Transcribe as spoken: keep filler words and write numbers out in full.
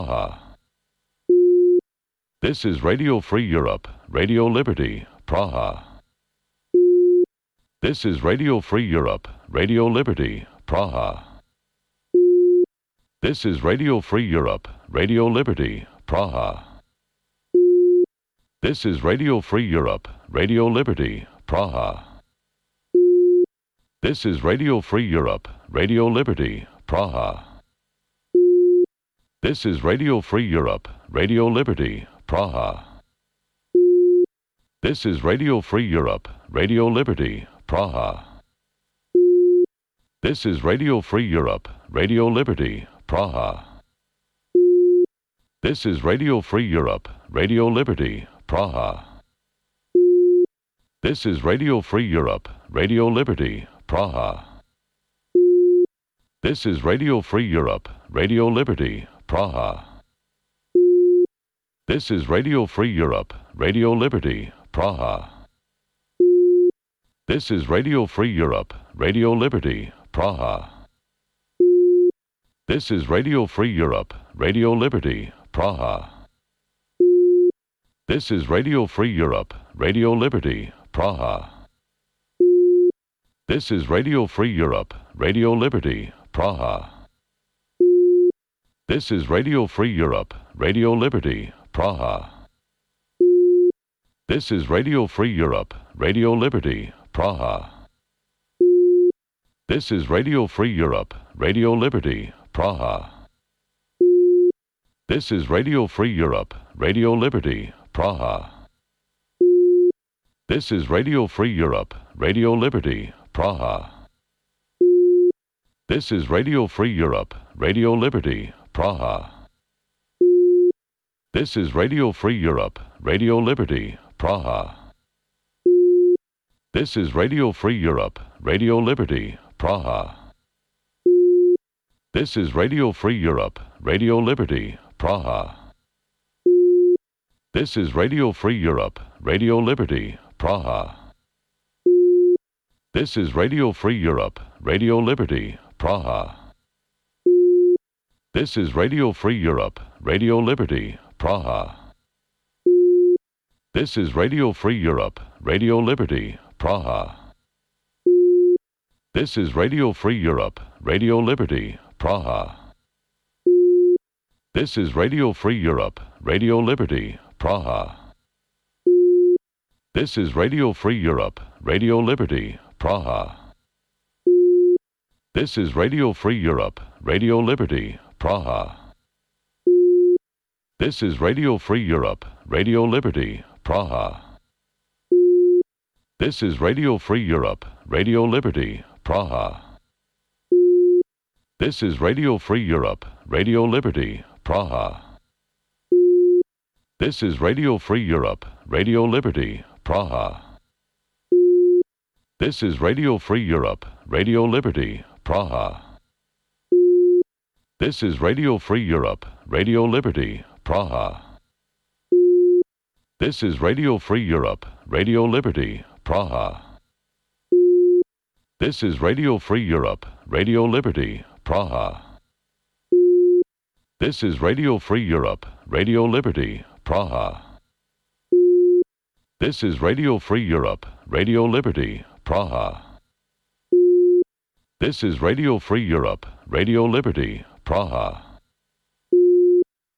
Praha. This is Radio Free Europe, Radio Liberty, Praha. This is Radio Free Europe, Radio Liberty, Praha. This is Radio Free Europe, Radio Liberty, Praha. This is Radio Free Europe, Radio Liberty, Praha. This is Radio Free Europe, Radio Liberty, Praha. This is Radio Free Europe, Radio Liberty, Praha. This is Radio Free Europe, Radio Liberty, Praha. This is Radio Free Europe, Radio Liberty, Praha. This is Radio Free Europe, Radio Liberty, Praha. This is Radio Free Europe, Radio Liberty, Praha. This is Radio Free Europe, Radio Liberty, Praha. This is Radio Free Europe, Radio Liberty, Praha. This is Radio Free Europe, Radio Liberty, Praha. This is Radio Free Europe, Radio Liberty, Praha. This is Radio Free Europe, Radio Liberty, Praha. This is Radio Free Europe, Radio Liberty, Praha. This is Radio Free Europe, Radio Liberty, Praha. This is Radio Free Europe, Radio Liberty, Praha. This is Radio Free Europe, Radio Liberty, Praha. This is Radio Free Europe, Radio Liberty, Praha. This is Radio Free Europe, Radio Liberty, Praha. This is Radio Free Europe, Radio Liberty, Praha. This is Radio Free Europe, Radio Liberty, Praha. This is Radio Free Europe, Radio Liberty, Praha. This is Radio Free Europe, Radio Liberty, Praha. This is Radio Free Europe, Radio Liberty, Praha. This is Radio Free Europe, Radio Liberty, Praha. This is Radio Free Europe, Radio Liberty, Praha. This is Radio Free Europe, Radio Liberty, Praha. This is Radio Free Europe, Radio Liberty, Praha. This is Radio Free Europe, Radio Liberty, Praha. This is Radio Free Europe, Radio Liberty, Praha. This is Radio Free Europe, Radio Liberty, Praha. This is Radio Free Europe, Radio Liberty, Praha. This is Radio Free Europe, Radio Liberty, Praha. This is Radio Free Europe, Radio Liberty, Praha. This is Radio Free Europe, Radio Liberty, Praha. This is Radio Free Europe, Radio Liberty, Praha. This is Radio Free Europe, Radio Liberty, Praha. This is Radio Free Europe, Radio Liberty, Praha. This is Radio Free Europe, Radio Liberty, Praha. This is Radio Free Europe, Radio Liberty, Praha. This is Radio Free Europe, Radio Liberty, Praha. This is Radio Free Europe, Radio Liberty, Praha.